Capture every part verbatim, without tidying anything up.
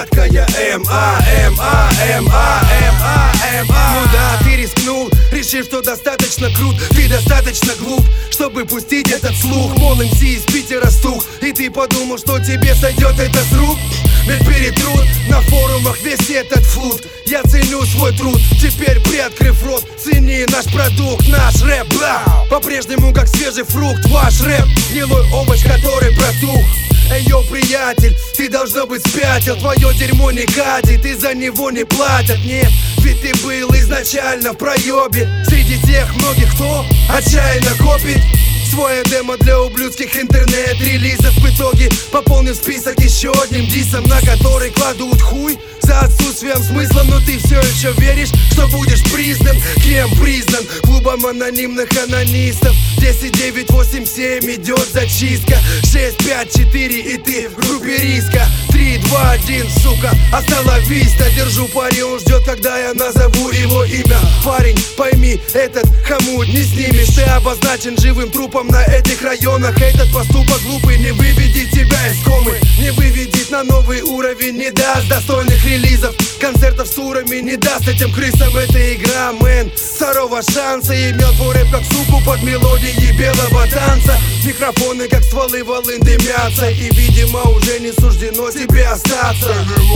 сладкая М А М А М А М А М А. Ну да, ты рискнул, решив, что достаточно крут. Ты достаточно глуп, чтобы пустить этот слух. Мол, эм си из Питера стух, и ты подумал, что тебе сойдет это с рук. Ведь перетрут на форумах весь этот флут. Я ценю свой труд, теперь приоткрыв рот, цени наш продукт, наш рэп, бла. По-прежнему как свежий фрукт, ваш рэп, гнилой овощ, который протух. Эй, йоу, приятель, ты должно быть спятил. Твое дерьмо не катит, и за него не платят. Нет, ведь ты был изначально в проебе среди тех многих, кто отчаянно копит свое демо для ублюдских интернет-релизов. В итоге пополнил список еще одним дисом, на который кладут хуй за отсутствием смысла. Но ты все еще веришь, что будешь признан. Кем признан? Клубом анонимных анонистов. Десять, девять, восемь, семь идет зачистка. Шесть, пять, четыре и ты в группе риска. Три, два, один, сука, остановись-то. Держу пари, он ждет, когда я назову его имя. Парень, пойми, этот хомут не снимешь. Ты обозначен живым трупом на этих районах. Этот поступок глупый не выведет тебя из комы, не выведет на новый уровень, не даст достойных релизов, концертов с турами, не даст этим крысам. Это игра, мэн, второго шанса. Имел твой рэп как суку под мелодии белого танца. Микрофоны как стволы волын дымятся, и видимо уже не суждено тебе остаться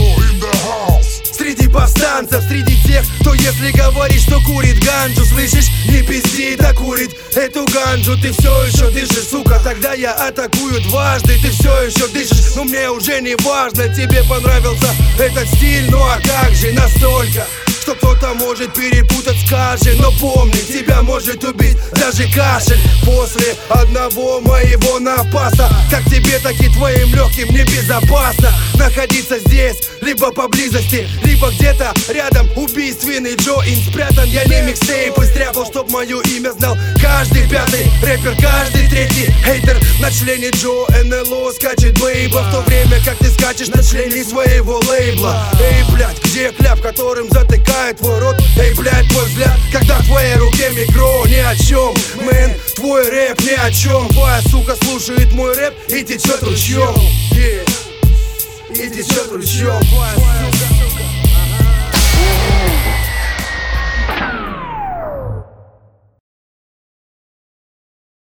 среди повстанцев, среди тех, кто если говорит, что курит ганджу, слышишь, не пизди, да курит эту ганджу. Ты все еще дышишь, сука, тогда я атакую дважды. Ты все еще дышишь, но мне уже не важно. Тебе понравился этот стиль, ну а как же настолько, что кто-то может перепутать с кашей. Но помни, тебя может убить даже кашель. После одного моего напаса, как тебе, так и твоим легким небезопасно находиться здесь, либо поблизости, либо где-то рядом. Убийственный Джоин спрятан, я не микстейп и стряпал, чтоб мое имя знал каждый пятый рэпер, каждый третий хейтер. На члене Джо эн эл о скачет бейба, в то время как ты скачешь на члене своего лейбла. Эй, блядь, где кляп, которым затыкает твой рот? Эй, блядь, твой взгляд, когда в твоей руке микро. Ни о чем, мэн, твой рэп ни о чем. Твоя сука слушает мой рэп и течет ручьем, yeah. И течет ручьем, твоя сука.